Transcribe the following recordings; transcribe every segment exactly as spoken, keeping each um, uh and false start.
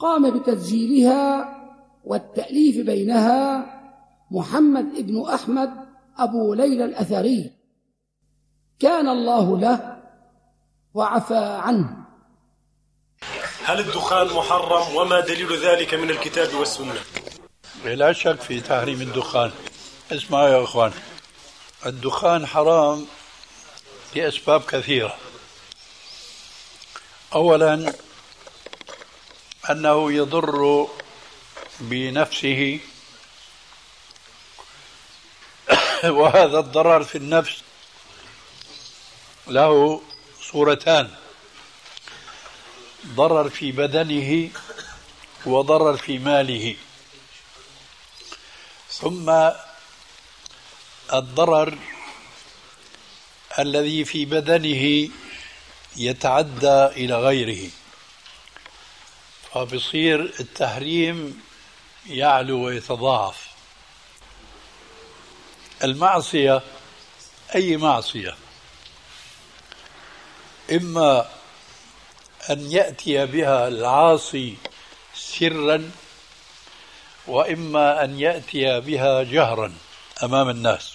قام بتسجيلها والتأليف بينها محمد ابن أحمد أبو ليلى الأثري، كان الله له وعفى عنه. هل الدخان محرم وما دليل ذلك من الكتاب والسنة؟ لا شك في تحريم الدخان. اسمعوا يا أخوان، الدخان حرام لأسباب كثيرة. أولا أنه يضر بنفسه، وهذا الضرر في النفس له صورتان: ضرر في بدنه وضرر في ماله. ثم الضرر الذي في بدنه يتعدى إلى غيره، فبصير التحريم يعلو ويتضاعف. المعصية، أي معصية، إما أن يأتي بها العاصي سرا، وإما أن يأتي بها جهرا أمام الناس.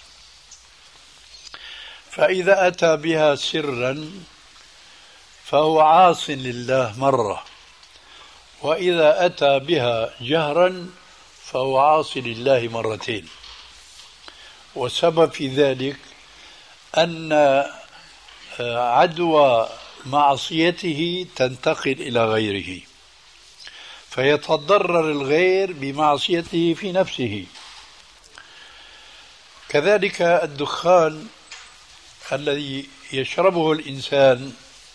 فإذا أتى بها سرا فهو عاص لله مرة، وإذا أتى بها جهرا فهو عاص لله مرتين. والسبب في ذلك أن عدوى معصيته تنتقل إلى غيره، فيتضرر الغير بمعصيته في نفسه. كذلك الدخان الذي يشربه الإنسان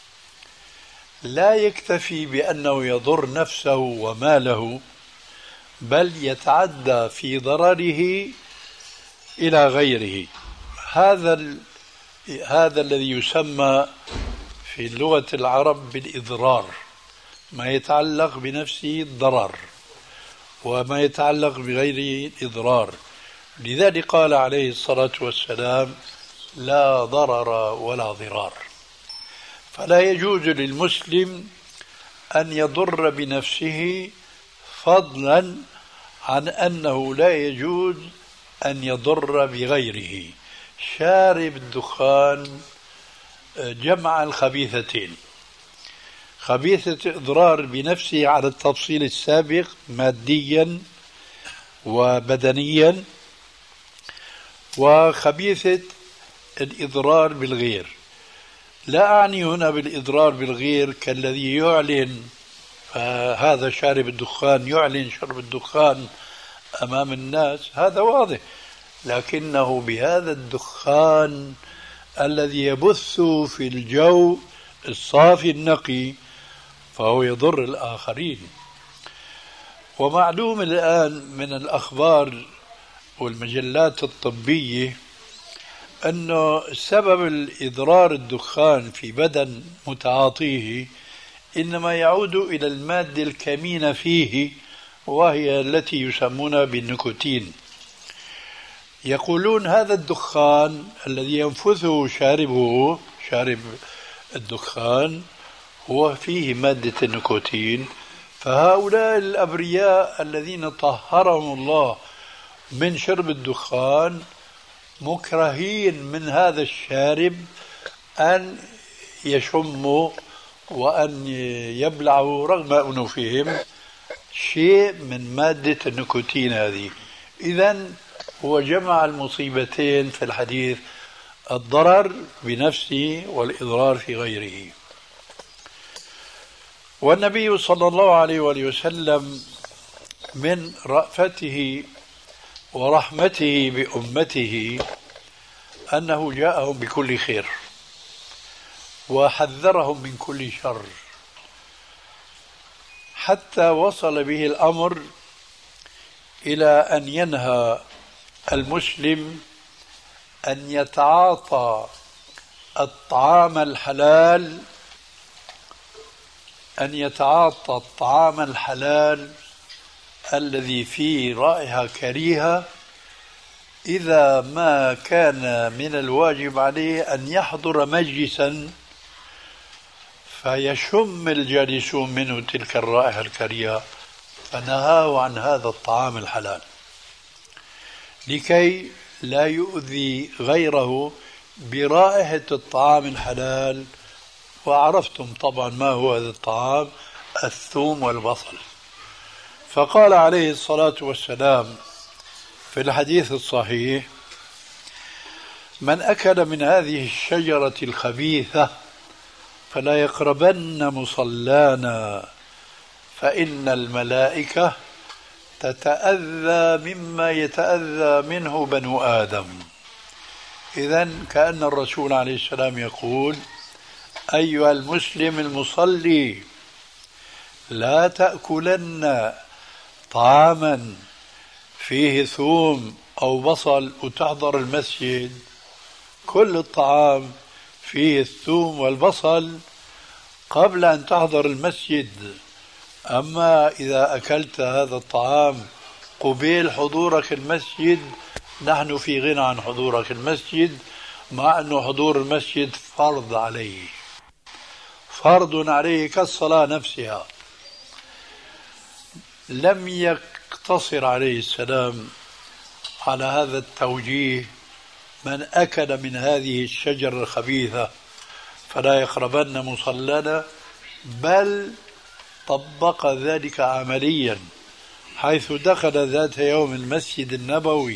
لا يكتفي بأنه يضر نفسه وماله، بل يتعدى في ضرره إلى غيره. هذا ال... هذا الذي يسمى في لغة العرب بالإضرار، ما يتعلق بنفسه الضرر وما يتعلق بغيره الإضرار. لذلك قال عليه الصلاة والسلام: لا ضرر ولا ضرار. فلا يجوز للمسلم أن يضر بنفسه، فضلا عن أنه لا يجوز أن يضر بغيره. شارب الدخان جمع الخبيثتين: خبيثة إضرار بنفسه على التفصيل السابق ماديا وبدنيا، وخبيثة الإضرار بالغير. لا أعني هنا بالإضرار بالغير كالذي يعلن، فهذا شارب الدخان يعلن شرب الدخان أمام الناس، هذا واضح، لكنه بهذا الدخان الذي يبث في الجو الصافي النقي فهو يضر الآخرين. ومعلوم الآن من الأخبار والمجلات الطبية أنه سبب الإضرار الدخان في بدن متعاطيه إنما يعود إلى المادة الكمينة فيه، وهي التي يسمونها بالنيكوتين. يقولون هذا الدخان الذي ينفثه شاربه شارب الدخان هو فيه مادة النيكوتين، فهؤلاء الأبرياء الذين طهرهم الله من شرب الدخان مكرهين من هذا الشارب أن يشموا وأن يبلعوا رغم أنوفهم شيء من مادة النيكوتين هذه. إذن هو جمع المصيبتين في الحديث: الضرر بنفسه والإضرار في غيره. والنبي صلى الله عليه وآله وسلم من رأفته ورحمته بأمته أنه جاءهم بكل خير وحذرهم من كل شر، حتى وصل به الأمر إلى أن ينهى المسلم أن يتعاطى الطعام الحلال أن يتعاطى الطعام الحلال الذي فيه رائحة كريهة إذا ما كان من الواجب عليه أن يحضر مجلسا فيشم الجالسون منه تلك الرائحة الكريهة فنهاه عن هذا الطعام الحلال لكي لا يؤذي غيره برائحة الطعام الحلال. وعرفتم طبعا ما هو هذا الطعام، الثوم والبصل. فقال عليه الصلاة والسلام في الحديث الصحيح: من أكل من هذه الشجرة الخبيثة فلا يقربن مصلانا فإن الملائكة تتأذى مما يتأذى منه بنو آدم. إذن كأن الرسول عليه السلام يقول: أيها المسلم المصلي، لا تأكلن طعاما فيه ثوم أو بصل وتحضر المسجد. كل الطعام فيه الثوم والبصل قبل أن تحضر المسجد. أما إذا أكلت هذا الطعام قبيل حضورك المسجد، نحن في غنى عن حضورك المسجد، مع أن حضور المسجد فرض عليه، فرض عليه كالصلاة نفسها. لم يقتصر عليه السلام على هذا التوجيه: من أكل من هذه الشجرة الخبيثة فلا يقربن مصلنا، بل طبق ذلك عمليا، حيث دخل ذات يوم المسجد النبوي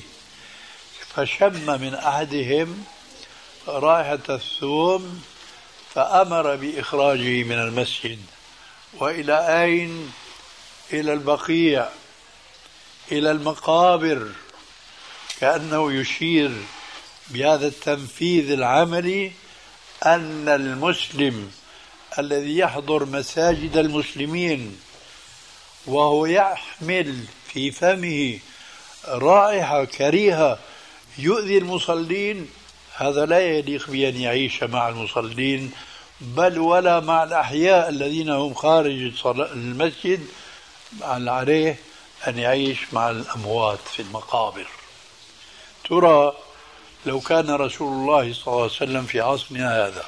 فشم من أحدهم رائحة الثوم فأمر بإخراجه من المسجد. وإلى أين؟ إلى البقيع، إلى المقابر، كأنه يشير بهذا التنفيذ العملي أن المسلم الذي يحضر مساجد المسلمين وهو يحمل في فمه رائحة كريهة يؤذي المصلين، هذا لا يليق بأن يعيش مع المصلين، بل ولا مع الأحياء الذين هم خارج المسجد، عليه أن يعيش مع الأموات في المقابر. ترى لو كان رسول الله صلى الله عليه وسلم في عصرنا هذا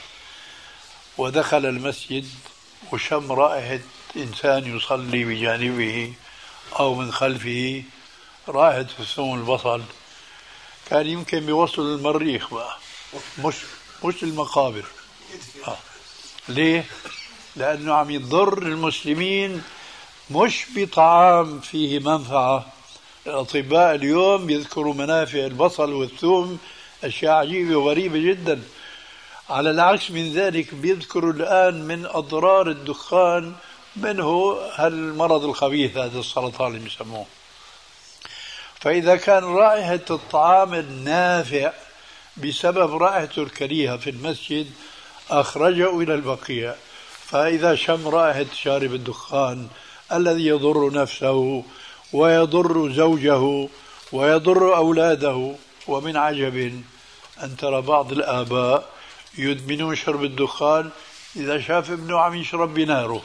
ودخل المسجد وشم رائحة إنسان يصلي بجانبه أو من خلفه رائحة الثوم والبصل، كان يمكن بيوصل المريخ بقى، مش مش المقابر. آه. ليه؟ لأنه عم يضر المسلمين مش بطعام فيه منفعة. الأطباء اليوم يذكروا منافع البصل والثوم، أشياء عجيبة وغريبة جدا. على العكس من ذلك بيذكروا الآن من أضرار الدخان، منه هالمرض الخبيث هذا السرطان اللي بيسموه. فإذا كان رائحة الطعام النافع بسبب رائحته الكريهة في المسجد أخرجه إلى البقيع، فإذا شم رائحة شارب الدخان الذي يضر نفسه ويضر زوجه ويضر أولاده. ومن عجب أن ترى بعض الآباء يدمنون شرب الدخان، إذا شاف ابنه عم يشرب بناره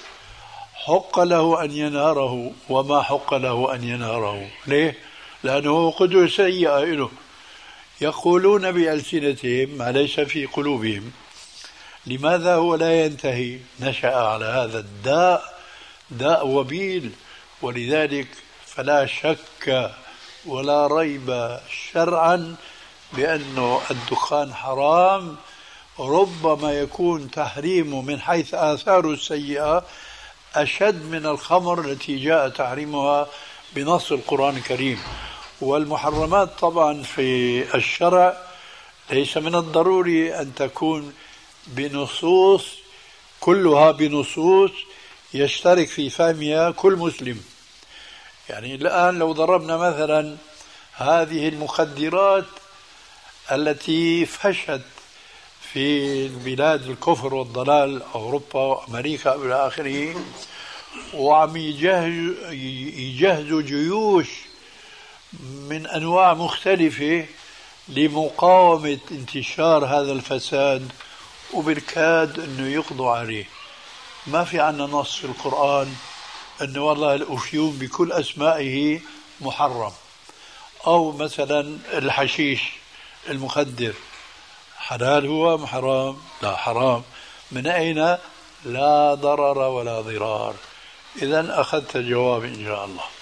حق له أن ينهره، وما حق له أن ينهره. ليه؟ لأنه قدوة سيئة له. يقولون بألسنتهم ما ليس في قلوبهم. لماذا هو لا ينتهي؟ نشأ على هذا الداء، داء وبيل. ولذلك فلا شك ولا ريب شرعا بأن الدخان حرام. ربما يكون تحريمه من حيث آثاره السيئة أشد من الخمر التي جاء تحريمها بنص القرآن الكريم. والمحرمات طبعا في الشرع ليس من الضروري أن تكون بنصوص، كلها بنصوص يشترك في فهمها كل مسلم. يعني الآن لو ضربنا مثلا هذه المخدرات التي فشت في بلاد الكفر والضلال، أوروبا وأمريكا إلى آخره، وعم يجهزوا جيوش من أنواع مختلفة لمقاومة انتشار هذا الفساد، وبالكاد أنه يقضوا عليه. ما في عنا نص في القرآن أنه والله الأفيون بكل أسمائه محرم، أو مثلا الحشيش المخدر حلال هو أم حرام؟ لا، حرام. من أين؟ لا ضرر ولا ضرار. إذن أخذت الجواب إن شاء الله.